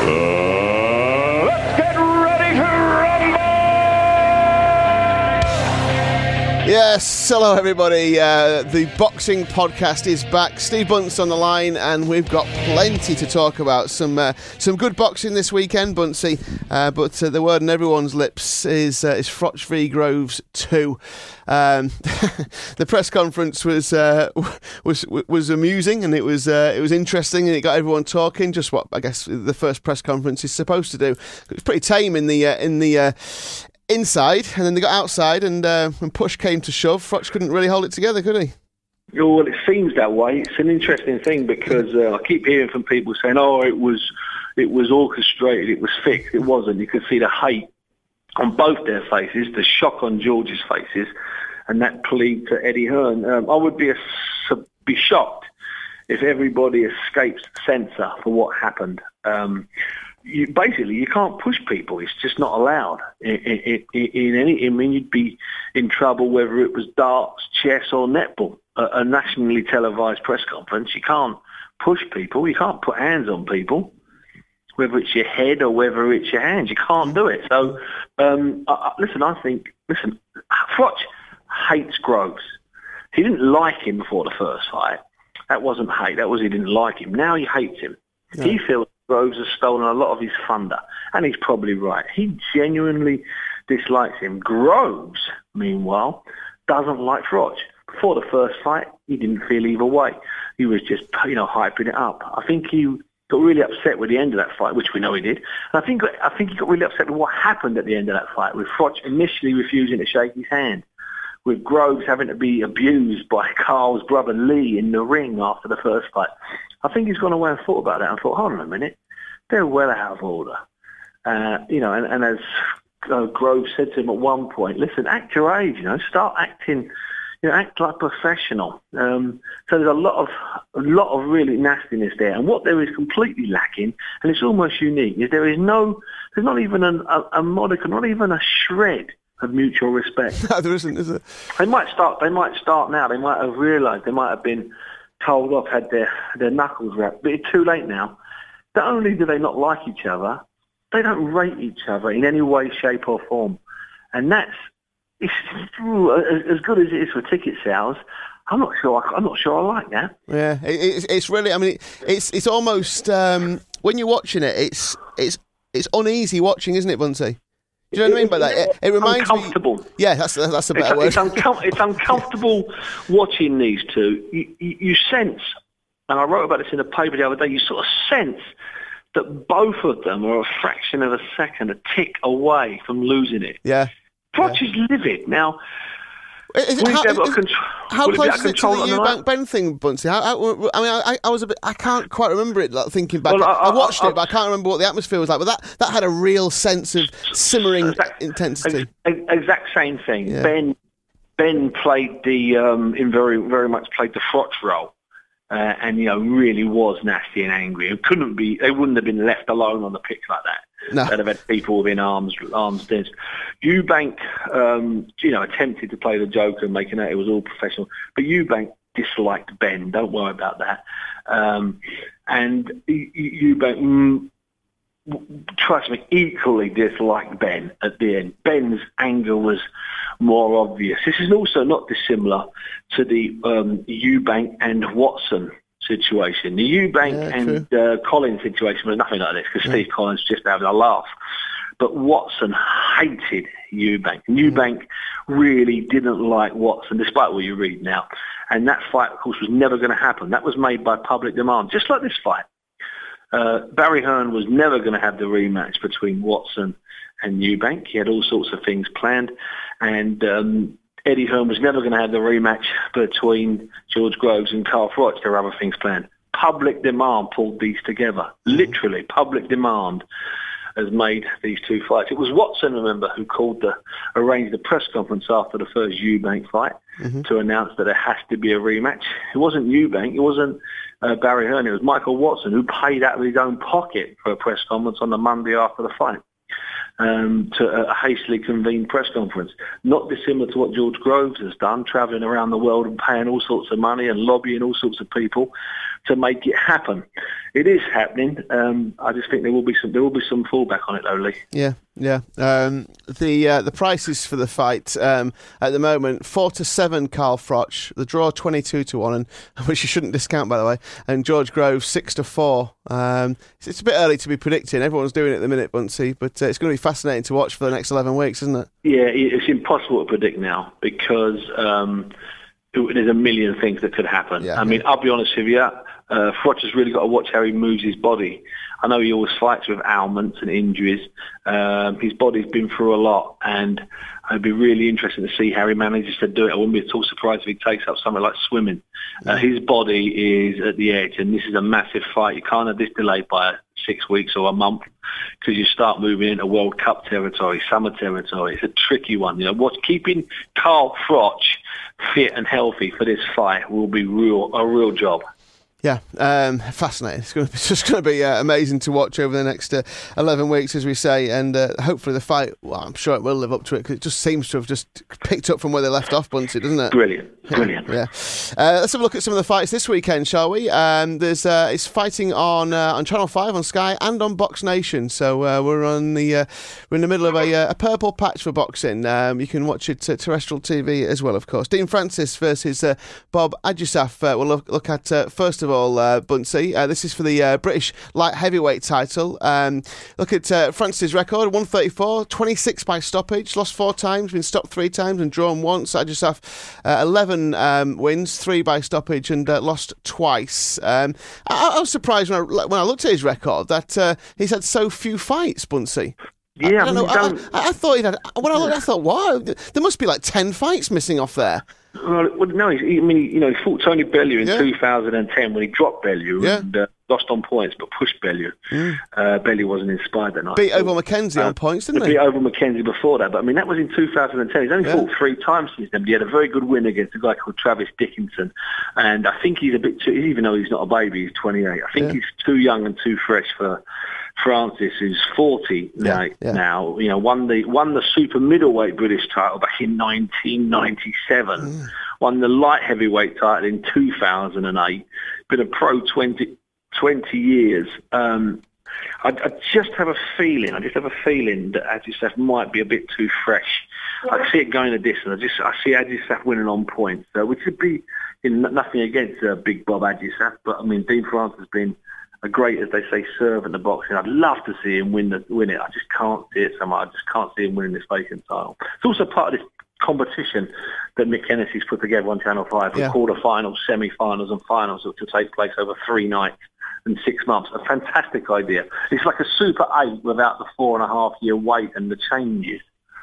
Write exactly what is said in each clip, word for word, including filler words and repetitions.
Uh, let's get ready to rumble! Yes, hello everybody. Uh, the Boxing Podcast is back. Steve Bunce on the line, and we've got plenty to talk about. Some uh, some good boxing this weekend, Buncey. Uh, but uh, the word on everyone's lips is uh, is Froch v Groves two. Um, the press conference was uh, was was amusing, and it was uh, it was interesting, and it got everyone talking. Just what I guess the first press conference is supposed to do. It was pretty tame in the uh, in the. Uh, inside, and then they got outside, and uh, when push came to shove, Froch couldn't really hold it together, could he? Well, it seems that way. It's an interesting thing because uh, I keep hearing from people saying, "Oh, it was, it was orchestrated, it was fixed." It wasn't. You could see the hate on both their faces, the shock on George's faces, and that plea to Eddie Hearn. Um, I would be a, be shocked if everybody escapes censor for what happened. Um, You, basically, you can't push people. It's just not allowed. In, in, in any, I mean, you'd be in trouble whether it was darts, chess, or netball. A, a nationally televised press conference, you can't push people. You can't put hands on people, whether it's your head or whether it's your hands. You can't do it. So, um, I, I, listen, I think, listen, Froch hates Groves. He didn't like him before the first fight. That wasn't hate. That was he didn't like him. Now he hates him. Yeah. He feels Groves has stolen a lot of his thunder, and he's probably right. He genuinely dislikes him. Groves, meanwhile, doesn't like Froch. Before the first fight, he didn't feel either way. He was just, you know, hyping it up. I think he got really upset with the end of that fight, which we know he did. And I think I think he got really upset with what happened at the end of that fight, with Froch initially refusing to shake his hand, with Groves having to be abused by Carl's brother Lee in the ring after the first fight. I think he's gone away and thought about that and thought, hold on a minute, they're well out of order. Uh, you know, and, and as uh, Groves said to him at one point, listen, act your age, you know, start acting, you know, act like a professional. Um, so there's a lot of a lot of really nastiness there. And what there is completely lacking, and it's almost unique, is there is no, there's not even an, a, a modicum, not even a shred of mutual respect. No, there isn't, is it? They might start. They might start now. They might have realised. They might have been told off, had their their knuckles wrapped. But it's too late now. Not only do they not like each other, they don't rate each other in any way, shape, or form. And that's it's, as good as it is for ticket sales. I'm not sure. I'm not sure I like that. Yeah, it, it's it's really. I mean, it's it's almost um, when you're watching it, it's it's it's uneasy watching, isn't it, Buncey? Do you know what I mean by that? It, it reminds uncomfortable. me. Yeah, that's that's a better it's, word. It's, uncom- it's uncomfortable watching these two. You, you, you sense, and I wrote about this in the paper the other day. You sort of sense that both of them are a fraction of a second, a tick away from losing it. Yeah. Froch yeah. is livid now. Is it, how, is, contr- how close is it to the Eubank Ben thing, Buncey? How, how, I mean, I, I was a bit. I can't quite remember it. Like, thinking back, well, I, I, I watched I, I, it, but I can't remember what the atmosphere was like. But that, that had a real sense of simmering exact, intensity. Ex- exact same thing. Yeah. Ben Ben played the um, in very very much played the Froch role, uh, and you know really was nasty and angry. It couldn't be. They wouldn't have been left alone on the pitch like that. No. They'd have had people within arms arms distance. Eubank, um, you know, attempted to play the Joker, making out it was all professional. But Eubank disliked Ben. Don't worry about that. Um, and Eubank, mm, trust me, equally disliked Ben at the end. Ben's anger was more obvious. This is also not dissimilar to the um, Eubank and Watson situation. The Eubank yeah, and uh, Collins situation was nothing like this because yeah. Steve Collins was just having a laugh. But Watson hated Eubank. Eubank mm-hmm. really didn't like Watson, despite what you read now. And that fight, of course, was never going to happen. That was made by public demand, just like this fight. Uh, Barry Hearn was never going to have the rematch between Watson and Eubank. He had all sorts of things planned. And um, Eddie Hearn was never going to have the rematch between George Groves and Carl Froch. There were other things planned. Public demand pulled these together. Literally, public demand has made these two fights. It was Watson, remember, who called the arranged the press conference after the first Eubank fight mm-hmm. to announce that there has to be a rematch. It wasn't Eubank. It wasn't uh, Barry Hearn. It was Michael Watson who paid out of his own pocket for a press conference on the Monday after the fight. Um, to a hastily convened press conference. Not dissimilar to what George Groves has done, travelling around the world and paying all sorts of money and lobbying all sorts of people to make it happen. It is happening. Um, I just think there will be some there will be some fallback on it, though, Lee. Yeah, yeah. Um, the uh, the prices for the fight um, at the moment: four to seven, Carl Froch. The draw twenty-two to one, and which you shouldn't discount, by the way. And George Grove six to four. Um, it's, it's a bit early to be predicting. Everyone's doing it at the minute, Buncey, but uh, it's going to be fascinating to watch for the next eleven weeks, isn't it? Yeah, it's impossible to predict now because um, there's a million things that could happen. Yeah, I mean, yeah. I'll be honest with you. Uh, Froch has really got to watch how he moves his body. I know he always fights with ailments and injuries. Um, his body's been through a lot, and it'd be really interesting to see how he manages to do it. I wouldn't be at all surprised if he takes up something like swimming. Uh, his body is at the edge, and this is a massive fight. You can't have this delayed by six weeks or a month because you start moving into World Cup territory, summer territory. It's a tricky one. You know, what's keeping Carl Froch fit and healthy for this fight will be real a real job. Yeah, um, fascinating. It's, going to be, it's just going to be uh, amazing to watch over the next uh, eleven weeks, as we say, and uh, hopefully the fight, well, I'm sure it will live up to it, because it just seems to have just picked up from where they left off, Buncey, doesn't it? Brilliant, brilliant. Yeah. Uh, let's have a look at some of the fights this weekend, shall we? Um, there's uh, it's fighting on uh, on Channel five, on Sky, and on Box Nation, so uh, we're on the uh, we're in the middle of a, uh, a purple patch for boxing. Um, you can watch it uh, terrestrial T V as well, of course. Dean Francis versus uh, Bob Adjusaf. Uh, we'll look, look at uh, first of all, uh, Buncey. Uh, this is for the uh, British light heavyweight title. Um, look at uh, Francis' record: one thirty-four, twenty-six by stoppage, lost four times, been stopped three times, and drawn once. Adjusaf uh, eleven um, wins, three by stoppage, and uh, lost twice. Um, I, I was surprised when I, when I looked at his record that uh, he's had so few fights, Buncey. Yeah, I, I, I, mean, know, I, don't... I, I thought he'd had. When I looked, I thought, wow, there must be like ten fights missing off there. Well, no, he, I mean, you know, he fought Tony Bellew in yeah. two thousand ten when he dropped Bellew yeah. and uh, lost on points, but pushed Bellew. Mm. Uh, Bellew wasn't inspired that night. Beat Oval McKenzie uh, on points, didn't he? Beat Oval McKenzie before that, but I mean, that was in two thousand ten. He's only yeah. fought three times since then, but he had a very good win against a guy called Travis Dickinson. And I think he's a bit too, even though he's not a baby, he's twenty-eight. I think yeah. he's too young and too fresh for Francis, who's forty now, yeah, yeah. now, you know, won the won the super middleweight British title back in nineteen ninety-seven, mm. won the light heavyweight title in two thousand eight, been a pro twenty, twenty years. Um, I, I just have a feeling, I just have a feeling that Adjusaf might be a bit too fresh. I see it going a distance. I just I see Adjusaf winning on points, uh, which would be you know, nothing against uh, Big Bob Adjusaf, but I mean, Dean Francis has been a great, as they say, servant of boxing. I'd love to see him win the, win it. I just can't see it so much. I just can't see him winning this vacant title. It's also part of this competition that Mick Hennessy's put together on Channel five for yeah. quarter-finals, semi-finals and finals to take place over three nights and six months. A fantastic idea. It's like a Super eight without the four and a half year wait and the changes.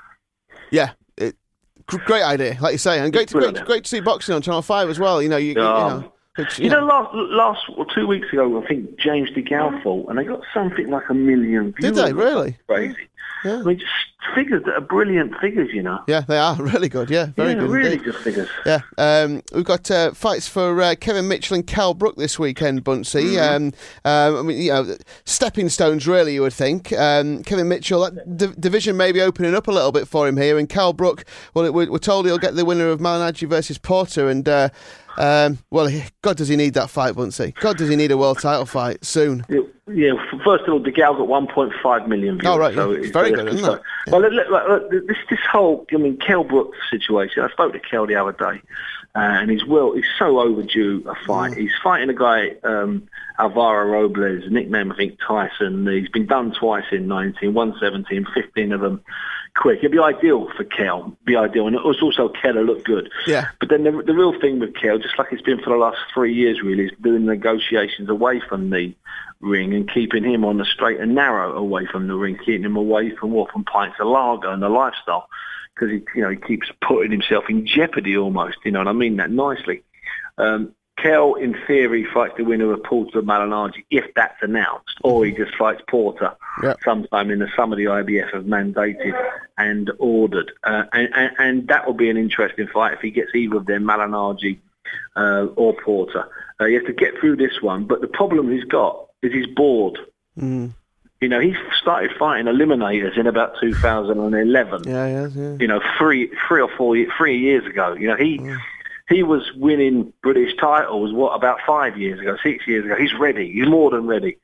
Yeah. It, great idea, like you say. And great to, great, great to see boxing on Channel five as well. You know, you, um, you know. Which, you, you know, know, last last or two weeks ago, I think James DeGale fought, and they got something like a million views. Did they really? Crazy. Yeah. I mean, just figures that are brilliant figures, you know. Yeah, they are really good. Yeah, very yeah, good. really indeed. good figures. Yeah, um, we've got uh, fights for uh, Kevin Mitchell and Kell Brook this weekend, Buncey. Mm-hmm. Um, um, I mean, you know, stepping stones, really. You would think. Um, Kevin Mitchell, that d- division may be opening up a little bit for him here, and Kell Brook. Well, we're, we're told he'll get the winner of Malignaggi versus Porter, and. Uh, Um, well, God, does he need that fight, Buncey? God, does he need a world title fight soon? Yeah, yeah first of all, DeGale got one point five million views. Oh, right, so yeah. It's very good, isn't it? Yeah. Well, look, look, look, this this whole, I mean, Kell Brook situation, I spoke to Kell the other day, uh, and he's well, he's so overdue a fight. Mm. He's fighting a guy, um, Alvaro Robles, nickname, I think, Tyson. He's been done twice in nineteen, one seventeen, fifteen of them. Quick. It'd be ideal for Kell. Be ideal. And it was also Kell looked good. Yeah. But then the, the real thing with Kell, just like it's been for the last three years really, is doing negotiations away from the ring and keeping him on the straight and narrow away from the ring, keeping him away from what, from pints of lager and the lifestyle. Because he, you know, he keeps putting himself in jeopardy almost, you know, and I mean that nicely. Um, Kell, in theory, fights the winner of Porter Malignaggi if that's announced, or he just fights Porter yep. sometime in the summer the I B F have mandated and ordered. Uh, and, and, and that will be an interesting fight if he gets either of them, Malignaggi uh, or Porter. Uh, he has to get through this one, but the problem he's got is he's bored. Mm. You know, he started fighting eliminators in about two thousand eleven. Yeah, yeah, yeah. You know, three, three or four, three years ago. You know, he... Mm. He was winning British titles, what, about five years ago, six years ago. He's ready. He's more than ready.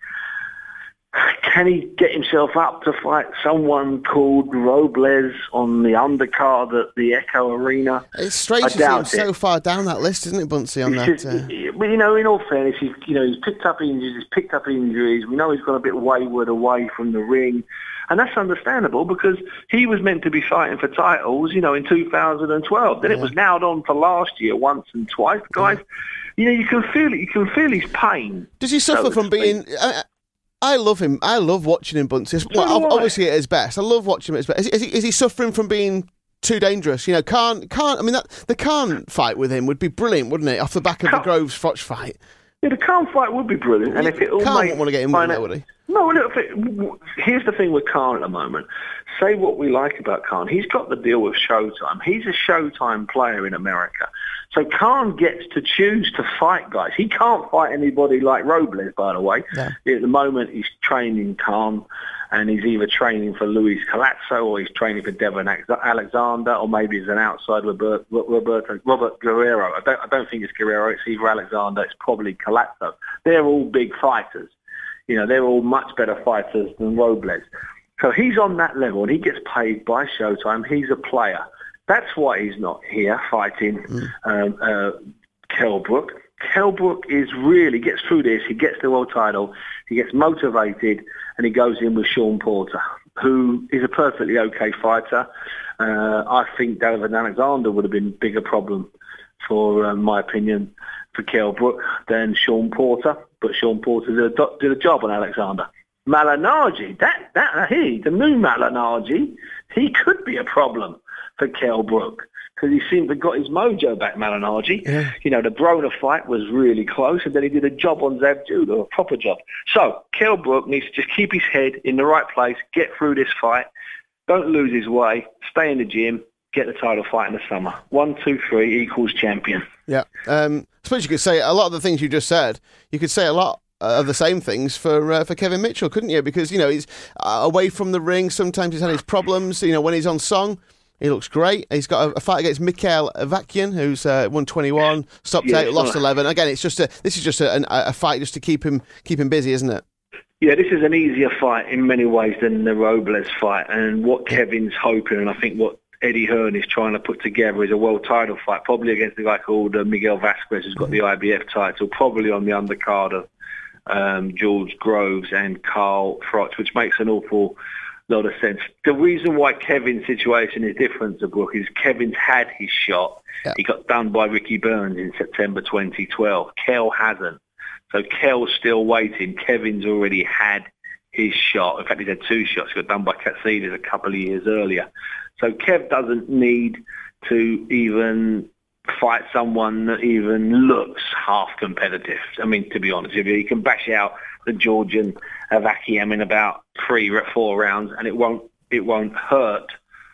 Can he get himself up to fight someone called Robles on the undercard at the Echo Arena? It's strange I to see doubt him so it. far down that list, isn't it, Buncey, on It's that? just, Uh... But, you know, in all fairness, he's, you know, he's picked up injuries, he's picked up injuries. We know he's got a bit wayward away from the ring. And that's understandable because he was meant to be fighting for titles, you know, in two thousand twelve. Then yeah. it was nailed on for last year once and twice. Guys, yeah. you know, you can feel it. You can feel his pain. Does he suffer so from being... I, I love him. I love watching him, Buncey. Well, obviously at his best. I love watching him at his best. Is, is, he, is he suffering from being too dangerous? You know, can't... can't. I mean, that the Khan fight with him would be brilliant, wouldn't it? Off the back of Khan. the Groves Froch fight. Yeah, the Khan fight would be brilliant. And if it all Khan made, wouldn't want to get him with that, would he? No, look, here's the thing with Khan at the moment. Say what we like about Khan. He's got the deal with Showtime. He's a Showtime player in America. So Khan gets to choose to fight guys. He can't fight anybody like Robles, by the way. Yeah. At the moment, he's training Khan, and he's either training for Luis Collazo or he's training for Devon Alexander, or maybe he's an outside Robert, Roberto, Robert Guerrero. I don't, I don't think it's Guerrero. It's either Alexander. It's probably Collazo. They're all big fighters. You know, they're all much better fighters than Robles. So he's on that level, and he gets paid by Showtime. He's a player. That's why he's not here fighting mm. um, uh, Kell Brook. Kell Brook is really, gets through this, he gets the world title, he gets motivated, and he goes in with Sean Porter, who is a perfectly okay fighter. Uh, I think David Alexander would have been a bigger problem, for uh, my opinion, for Kell Brook than Sean Porter. But Sean Porter did a, do- did a job on Alexander. Malignaggi, that, that, he, the new Malignaggi, he could be a problem for Kell Brook, because he seemed to have got his mojo back, Malignaggi. Yeah. You know, the Broner fight was really close, and then he did a job on Zab Judah, a proper job. So, Kell Brook needs to just keep his head in the right place, get through this fight, don't lose his way, stay in the gym, get the title fight in the summer. One, two, three equals champion. Yeah. Um, I suppose you could say a lot of the things you just said, you could say a lot of the same things for uh, for Kevin Mitchell, couldn't you? Because, you know, he's uh, away from the ring, sometimes he's had his problems. You know, when he's on song, he looks great. He's got a, a fight against Mikhail Avakian, who's uh, won twenty-one, stopped yeah, eight, lost eleven. Again, it's just a this is just a, a, a fight just to keep him keep him busy, isn't it? Yeah, this is an easier fight in many ways than the Robles fight. And what Kevin's hoping, and I think what Eddie Hearn is trying to put together, is a world title fight, probably against a guy called uh, Miguel Vasquez, who's got mm-hmm. the I B F title, probably on the undercard of um, George Groves and Carl Froch, which makes an awful lot of sense. The reason why Kevin's situation is different to Brook is Kevin's had his shot. Yeah. He got done by Ricky Burns in September twenty twelve. Kell hasn't. So Kell's still waiting. Kevin's already had his shot. In fact, he's had two shots. He got done by Katsidas a couple of years earlier. So Kev doesn't need to even fight someone that even looks half competitive. I mean, to be honest with you, he can bash out the Georgian Avakian in about three or four rounds, and it won't it won't hurt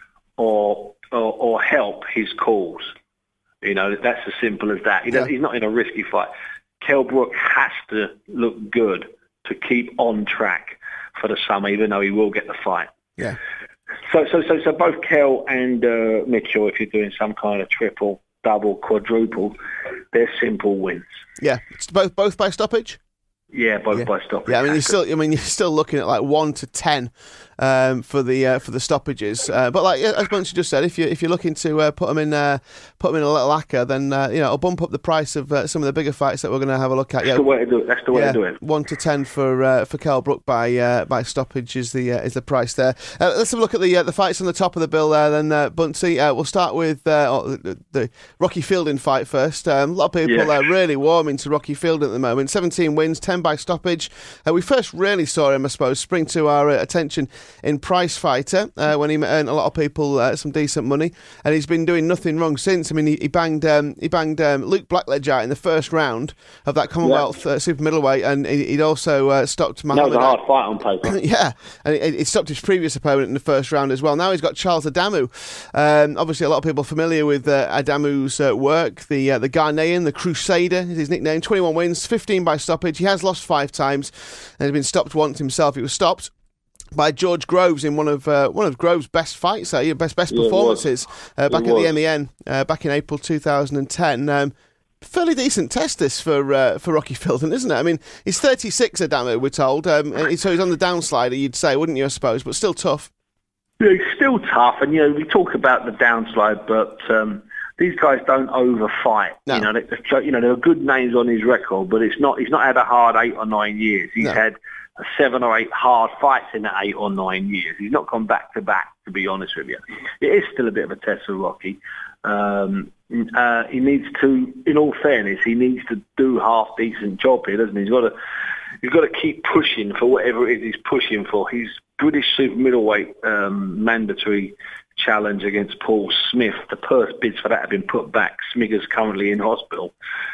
or or, or help his cause. You know, that's as simple as that. He does, yeah. He's not in a risky fight. Kell Brook has to look good to keep on track for the summer, even though he will get the fight. Yeah. So, so, so, so both Kell and uh, Mitchell, if you're doing some kind of triple, double, quadruple, they're simple wins. Yeah, it's both both by stoppage. Yeah, both yeah. by stoppage. Yeah, I mean, you're still, I mean, you're still looking at like one to ten um, for the uh, for the stoppages. Uh, but like as Buncey just said, if you if you're looking to uh, put them in uh, put them in a little lacquer, then uh, you know it'll bump up the price of uh, some of the bigger fights that we're going to have a look at. That's yeah, the way to do it. That's the way yeah, to do it. One to ten for uh, for Kell Brook by uh, by stoppage is the uh, is the price there. Uh, let's have a look at the uh, the fights on the top of the bill there. Then uh, Buncey, uh, we'll start with uh, the, the Rocky Fielding fight first. Um, a lot of people yeah. are really warming to Rocky Fielding at the moment. seventeen wins, ten by stoppage. Uh, we first really saw him, I suppose, spring to our uh, attention in Prize Fighter uh, when he earned a lot of people uh, some decent money, and he's been doing nothing wrong since. I mean, he, he banged um, he banged um, Luke Blackledge out in the first round of that Commonwealth yeah. uh, super middleweight, and he, he'd also uh, stopped Muhammad. That was a hard fight on paper. yeah, and he, he stopped his previous opponent in the first round as well. Now he's got Charles Adamu. Um, obviously, a lot of people familiar with uh, Adamu's uh, work. The uh, the Ghanaian, the Crusader is his nickname. twenty-one wins, fifteen by stoppage. He has lost five times and has been stopped once himself. He was stopped by George Groves in one of uh, one of Groves' best fights, uh, best best Yeah, performances uh, back It at was. the M E N uh, back in April two thousand ten. Um, fairly decent test this for uh, for Rocky Fielding, isn't it? I mean, he's thirty-six, Adamo, we're told, um, and so he's on the downslider, you'd say, wouldn't you? I suppose, but still tough. Yeah, he's still tough, and you know we talk about the downslide, but um, these guys don't overfight. No. You know, they, so, you know there are good names on his record, but it's not. He's not had a hard eight or nine years. He's No. had seven or eight hard fights in the eight or nine years. He's not gone back to back. To be honest with you, it is still a bit of a test for Rocky. Um, uh, he needs to, in all fairness, he needs to do a half decent job here, doesn't he? He's got to. He's got to keep pushing for whatever it is he's pushing for. His British super middleweight um, mandatory challenge against Paul Smith, the purse bids for that have been put back. Smigger's currently in hospital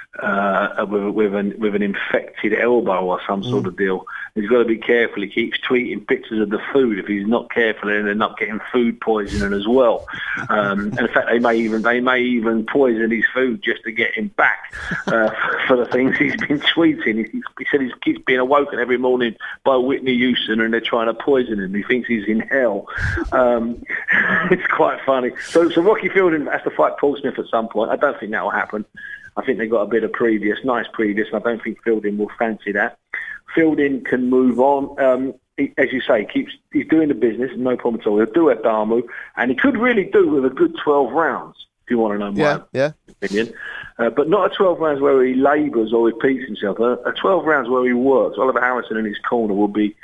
uh, with, with, an, with an infected elbow or some sort of deal. He's got to be careful. He keeps tweeting pictures of the food. If he's not careful, then they're not getting food poisoning as well. Um, and in fact, they may even they may even poison his food just to get him back uh, for the things he's been tweeting. He, he said he keeps being awoken every morning by Whitney Houston, and they're trying to poison him. He thinks he's in hell. Um, it's quite funny. So, so Rocky Fielding has to fight Paul Smith at some point. I don't think that will happen. I think they've got a bit of previous, nice previous, and I don't think Fielding will fancy that. Fielding can move on. Um, he, as you say, he keeps he's doing the business, no problem at all. He'll do Adamu, and he could really do with a good twelve rounds, if you want to know my Yeah, yeah. opinion. Uh, but not a twelve rounds where he labours or repeats himself. A, a twelve rounds where he works. Oliver Harrison in his corner will be,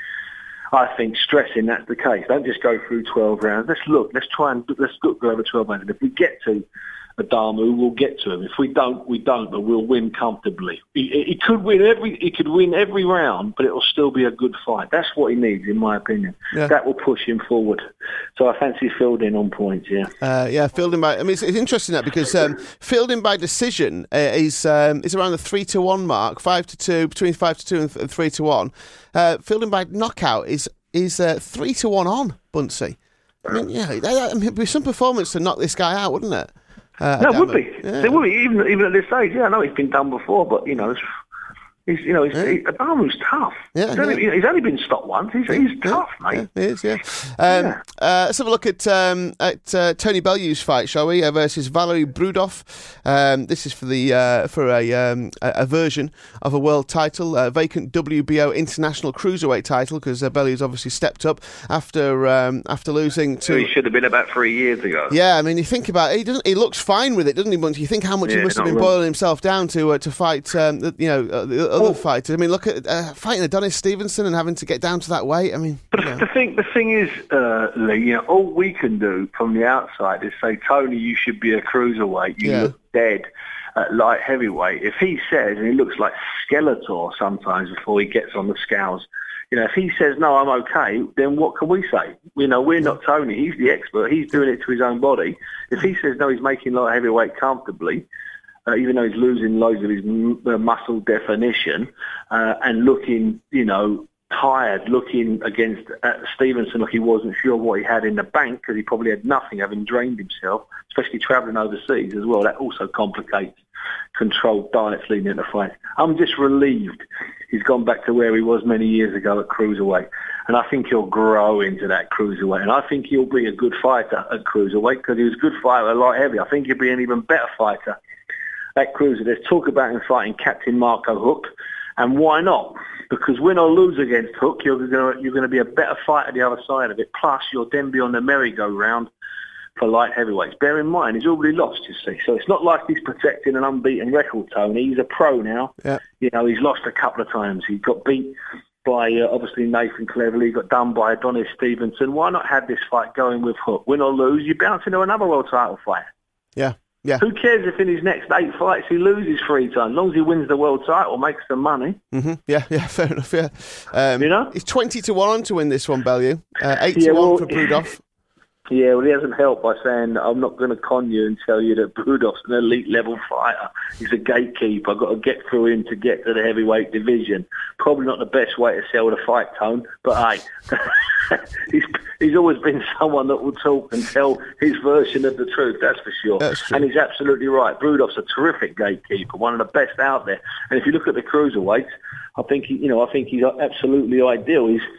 I think, stressing that's the case. Don't just go through twelve rounds. Let's look. Let's try and let's look over twelve rounds. And if we get to Adamu, we'll get to him. If we don't, we don't. But we'll win comfortably. He, he could win every. He could win every round, but it will still be a good fight. That's what he needs, in my opinion. Yeah. That will push him forward. So I fancy Fielding on points. Yeah. Uh, yeah, Fielding by. I mean, it's, it's interesting that because um, Fielding by decision uh, is um, is around the three to one mark, five to two, between five to two and, th- and three to one. Uh, Fielding by knockout is is uh, three to one on Buncey. I mean, yeah, that, that, I mean, it'd be some performance to knock this guy out, wouldn't it? Uh, No, it would Adamu. be. Yeah. There would be, even even at this stage. Yeah, I know it's been done before, but you know, it's, he's you know, he's, Yeah. he, Adamu's tough. Yeah, he's, only, yeah. he's only been stopped once. He's, he's tough, Yeah, mate. it is, yeah. Um, Yeah. Uh, let's have a look at um, at uh, Tony Bellew's fight, shall we? Uh, versus Valery Brudov. Um, this is for the uh, for a, um, a a version of a world title, a vacant W B O international cruiserweight title, because uh, Bellew's obviously stepped up after um, after losing So to. he should have been about three years ago. Yeah, I mean, you think about it, he doesn't. He looks fine with it, doesn't he? But you think how much he Yeah, must have not been wrong. boiling himself down to uh, to fight, um, the, you know, uh, the other Oh. fighters. I mean, look at uh, fighting Adonis Stevenson and having to get down to that weight. I mean, But you know. the thing, the thing is, uh, Lee, you know, all we can do from the outside is say, Tony, you should be a cruiserweight. You Yeah. look dead at light heavyweight. If he says, and he looks like Skeletor sometimes before he gets on the scales, you know, if he says, no, I'm okay, then what can we say? You know, we're not Tony. He's the expert. He's doing it to his own body. If he says, no, he's making light heavyweight comfortably, uh, even though he's losing loads of his m- uh, muscle definition uh, and looking, you know, tired, looking against uh, Stevenson like he wasn't sure what he had in the bank because he probably had nothing, having drained himself, especially travelling overseas as well. That also complicates controlled diets leading into fights. I'm just relieved he's gone back to where he was many years ago at cruiserweight, and I think he'll grow into that cruiserweight, and I think he'll be a good fighter at cruiserweight because he was a good fighter at light heavy. I think he'll be an even better fighter at cruiser. There's talk about him fighting Captain Marco Hook, and why not? Because win or lose against Hook, you're going to, you're going to be a better fighter the other side of it. Plus, you'll then be on the merry-go-round for light heavyweights. Bear in mind, he's already lost, you see. So it's not like he's protecting an unbeaten record, Tony. He's a pro now. Yeah. You know, he's lost a couple of times. He got beat by, uh, obviously, Nathan Cleverly. He got done by Adonis Stevenson. Why not have this fight going with Hook? Win or lose, you bounce into another world title fight. yeah, yeah. Who cares if in his next eight fights he loses three times? As long as he wins the world title, makes some money. hmm Yeah, yeah, fair enough. Yeah, um, You know? he's twenty to one on to win this one, Bellew. Uh, eight Yeah, to one well, for Brudov. Yeah, well, he hasn't helped by saying, I'm not going to con you and tell you that Brudov's an elite-level fighter. He's a gatekeeper. I've got to get through him to get to the heavyweight division. Probably not the best way to sell the fight, Tone, but hey, he's, he's always been someone that will talk and tell his version of the truth, that's for sure. That's true. And he's absolutely right. Brudov's a terrific gatekeeper, one of the best out there. And if you look at the cruiserweights, I think he, you know, I think he's absolutely ideal. He's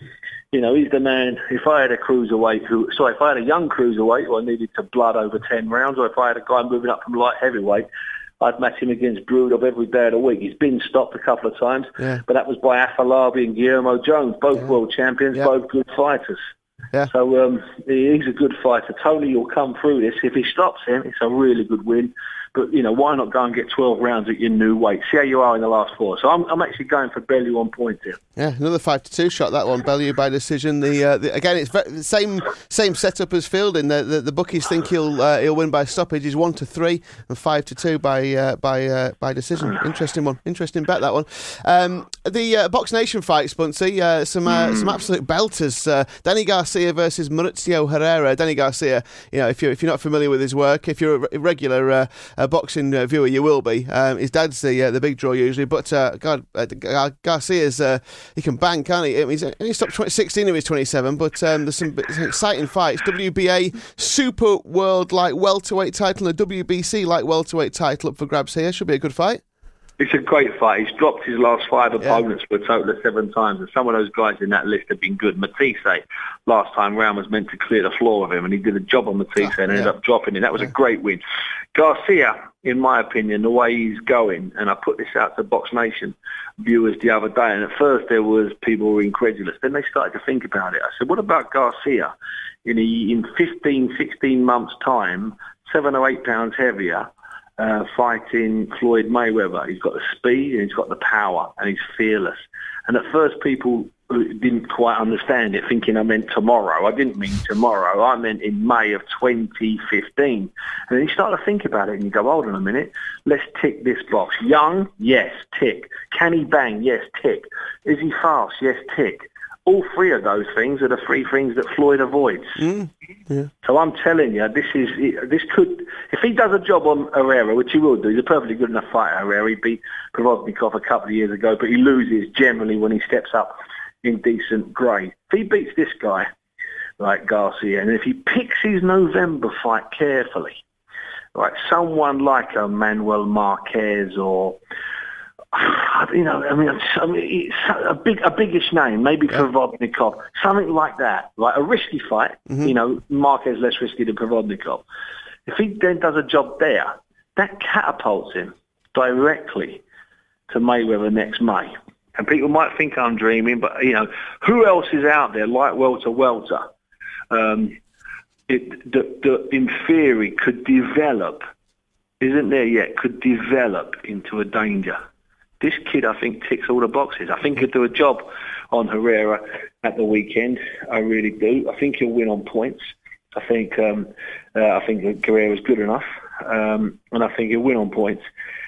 You know, he's the man. If I had a cruiserweight who, sorry, if I had a young cruiserweight who I needed to blood over ten rounds, or if I had a guy moving up from light heavyweight, I'd match him against Brudov every day of the week. He's been stopped a couple of times, yeah. but that was by Afolabi and Guillermo Jones, both yeah. world champions, yeah. both good fighters. Yeah. So um, he's a good fighter. Tony will come through this. If he stops him, it's a really good win. But, you know, why not go and get twelve rounds at your new weight? See how you are in the last four. So I'm, I'm actually going for Bellew on points here. Yeah, another five to two shot, that one. Bellew by decision. The, uh, the again, it's the same same setup as Fielding. The, the, the bookies think he'll uh, he'll win by stoppage. He's one to three and five to two by uh, by uh, by decision. Interesting one. Interesting bet, that one. Um, the uh, Box Nation fights, Buncey. Uh, some uh, mm. some absolute belters. Uh, Danny Garcia versus Maurizio Herrera. Danny Garcia. You know, if you're if you're not familiar with his work, if you're a regular uh, uh, boxing uh, viewer, you will be. Um, his dad's the uh, the big draw usually, but uh, God, uh, Gar- Garcia's uh, he can bang, can't he? I mean, he's only stopped twenty, sixteen of his twenty-seven, but um, there's some, some exciting fights. W B A Super World Light Welterweight title and a W B C Light Welterweight title up for grabs here. Should be a good fight. It's a great fight. He's dropped his last five opponents yeah. for a total of seven times, and some of those guys in that list have been good. Matisse, last time round, was meant to clear the floor of him, and he did a job on Matisse oh, and ended yeah. up dropping him. That was yeah. a great win. Garcia, in my opinion, the way he's going, and I put this out to Box Nation viewers the other day, and at first there was people who were incredulous. Then they started to think about it. I said, what about Garcia in, a, in fifteen, sixteen months' time, seven or eight pounds heavier, Uh, fighting Floyd Mayweather? He's got the speed and he's got the power and he's fearless. And at first people didn't quite understand it, thinking I meant tomorrow. I didn't mean tomorrow. I meant in May of twenty fifteen. And then you start to think about it and you go, hold on a minute, let's tick this box. Young? Yes, tick. Can he bang? Yes, tick. Is he fast? Yes, tick. All three of those things are the three things that Floyd avoids. Mm, yeah. So I'm telling you, this is this could, if he does a job on Herrera, which he will do, he's a perfectly good enough fighter, Herrera. He beat Provodnikov a couple of years ago, but he loses generally when he steps up in decent grade. If he beats this guy, like Garcia, and if he picks his November fight carefully, like someone like a Manuel Marquez or... You know, I mean, I mean it's a big, a biggish name, maybe yeah. Provodnikov, something like that, like a risky fight. Mm-hmm. You know, Marquez less risky than Provodnikov. If he then does a job there, that catapults him directly to Mayweather next May. And people might think I'm dreaming, but you know, who else is out there like welter welter? Um, it, that, that in theory could develop, isn't there yet? Could develop into a danger. This kid, I think, ticks all the boxes. I think he'll do a job on Herrera at the weekend. I really do. I think he'll win on points. I think um, uh, I think Herrera's good enough, um, and I think he'll win on points.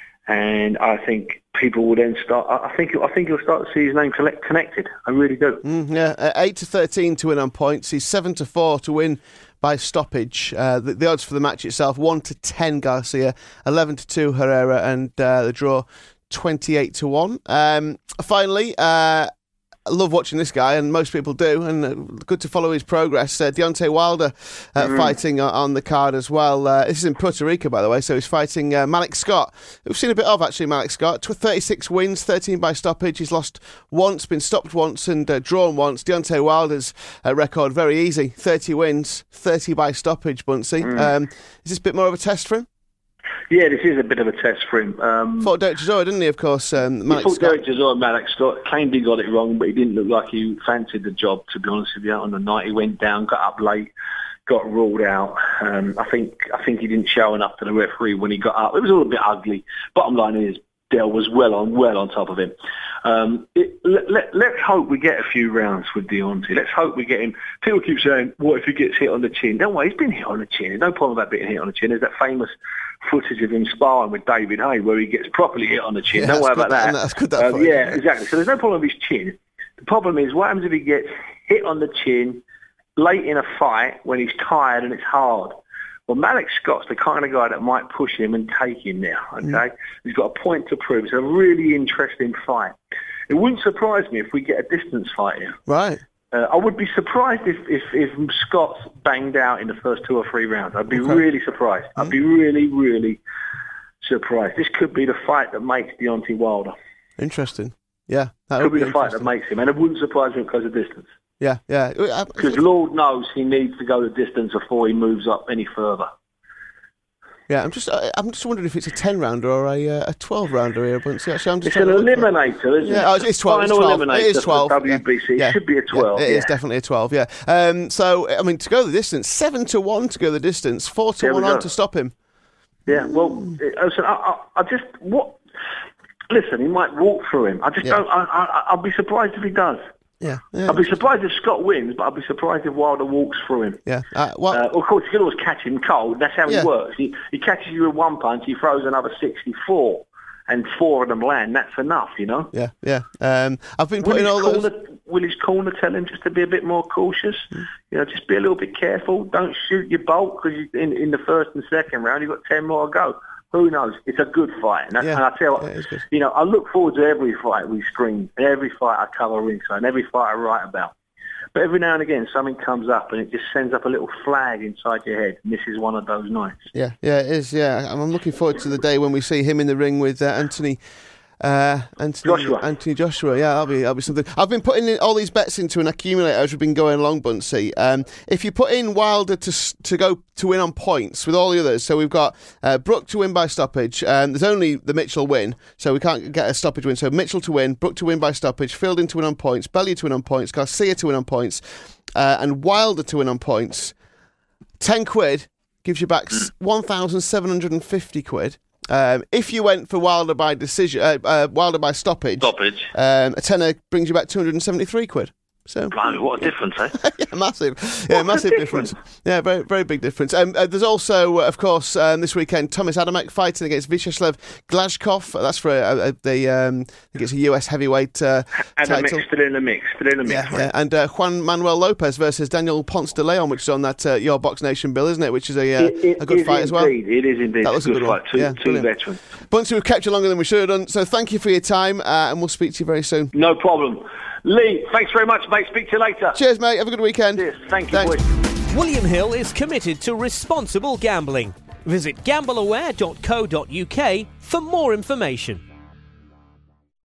And I think people will then start. I think I think he'll start to see his name collect, connected. I really do. Mm, yeah, uh, eight to thirteen to win on points. He's seven to four to win by stoppage. Uh, the, the odds for the match itself: one to ten Garcia, eleven to two Herrera, and uh, the draw twenty-eight to one. Um, finally, uh, I love watching this guy, and most people do, and uh, good to follow his progress. Uh, Deontay Wilder uh, mm. fighting on, on the card as well. Uh, this is in Puerto Rico, by the way, so he's fighting uh, Malik Scott. We've seen a bit of, actually, Malik Scott. thirty-six wins, thirteen by stoppage. He's lost once, been stopped once, and uh, drawn once. Deontay Wilder's uh, record, very easy. thirty wins, thirty by stoppage, Buncey. Mm. Um, is this a bit more of a test for him? Yeah, this is a bit of a test for him. Um, fought Derek Chisora, didn't he, of course? Um, he fought Derek Chisora and Malik Scott. Claimed he got it wrong, but he didn't look like he fancied the job, to be honest with you. On the night he went down, got up late, got ruled out. Um, I think I think he didn't show enough to the referee when he got up. It was all a bit ugly. Bottom line is, Del was well on well on top of him. Um, it, let, let, let's hope we get a few rounds with Deontay. Let's hope we get him. People keep saying, what if he gets hit on the chin? Don't worry, he's been hit on the chin. There's no problem about being hit on the chin. There's that famous footage of him sparring with David Haye where he gets properly hit on the chin. Yeah, Don't worry good, about that. That's good, that um, yeah, exactly. So there's no problem with his chin. The problem is, what happens if he gets hit on the chin late in a fight when he's tired and it's hard? Well, Malik Scott's the kind of guy that might push him and take him now, okay? Mm. He's got a point to prove. It's a really interesting fight. It wouldn't surprise me if we get a distance fight here. Right. Uh, I would be surprised if, if, if Scott's banged out in the first two or three rounds. I'd be okay. really surprised. Mm. I'd be really, really surprised. This could be the fight that makes Deontay Wilder. Interesting. Yeah. That could would be be the fight that makes him. And it wouldn't surprise me because of distance. Yeah, yeah. Because Lord knows he needs to go the distance before he moves up any further. Yeah, I'm just I'm just wondering if it's a ten rounder or a a twelve rounder here, but actually, I'm just it's an eliminator, isn't yeah, it? Oh, it's twelve. It's twelve. It is twelve. W B C. Yeah. It should be a twelve. Yeah, it yeah. is definitely a twelve. Yeah. Um, so I mean, to go the distance, seven to one to go the distance, four to one on to stop him. Yeah. Well, listen, I, I, I just what. Listen, he might walk through him. I just Yeah. don't. I, I, I'll be surprised if he does. Yeah, yeah. I'll be surprised if Scott wins, but I'll be surprised if Wilder walks through him. Yeah. Uh, well, uh, of course, you can always catch him cold. That's how Yeah. he works. He, he catches you with one punch, he throws another sixty-four, and four of them land. That's enough, you know? Yeah, yeah. Um, I've been Will putting his, all corner, those... will his corner tell him just to be a bit more cautious? Mm. You know, just be a little bit careful. Don't shoot your bolt, because in, in the first and second round, you've got ten more to go. Who knows? It's a good fight. And, that's, Yeah. and I tell Yeah, it's you, good. you know, I look forward to every fight we screen, every fight I cover ringside, and every fight I write about. But every now and again, something comes up and it just sends up a little flag inside your head. And this is one of those nights. Yeah, yeah, it is. Yeah, I'm looking forward to the day when we see him in the ring with uh, Anthony. Uh, Anthony Joshua. Anthony Joshua, yeah, that'll be that'll be something. I've been putting in all these bets into an accumulator as we've been going along, Buncey. Um, if you put in Wilder to s- to go to win on points with all the others, so we've got uh, Brook to win by stoppage. Um, there's only the Mitchell win, so we can't get a stoppage win. So Mitchell to win, Brook to win by stoppage, Fielding to win on points, Bellew to win on points, Garcia to win on points, uh, and Wilder to win on points. Ten quid gives you back one thousand seven hundred and fifty quid. Um, if you went for Wilder by decision, uh, uh, Wilder by stoppage, Stoppage. Um, a tenner brings you back two hundred and seventy-three quid. So, Blimey, what a difference, eh? yeah, massive, yeah, What's massive the difference? difference? Yeah, very, very big difference. Um, uh, there's also, uh, of course, um, this weekend Thomas Adamek fighting against Vyacheslav Glazkov. That's for uh, uh, the, um, I think it's a U S heavyweight uh, Adamek title. still in the mix, still in the mix. Yeah, mate. yeah, and uh, Juan Manuel Lopez versus Daniel Ponce de Leon, which is on that uh, Your Box Nation bill, isn't it? Which is a uh, It- it a good is fight as well. indeed, It is indeed. That was It's a good fight. one. Two, Yeah, two brilliant. veterans. Buncey, we've kept you longer than we should have done, so thank you for your time, uh, and we'll speak to you very soon. No problem. Lee, thanks very much, mate. Speak to you later. Cheers, mate. Have a good weekend. Cheers. Thank you, Thanks. boys. William Hill is committed to responsible gambling. Visit gamble aware dot co dot uk for more information.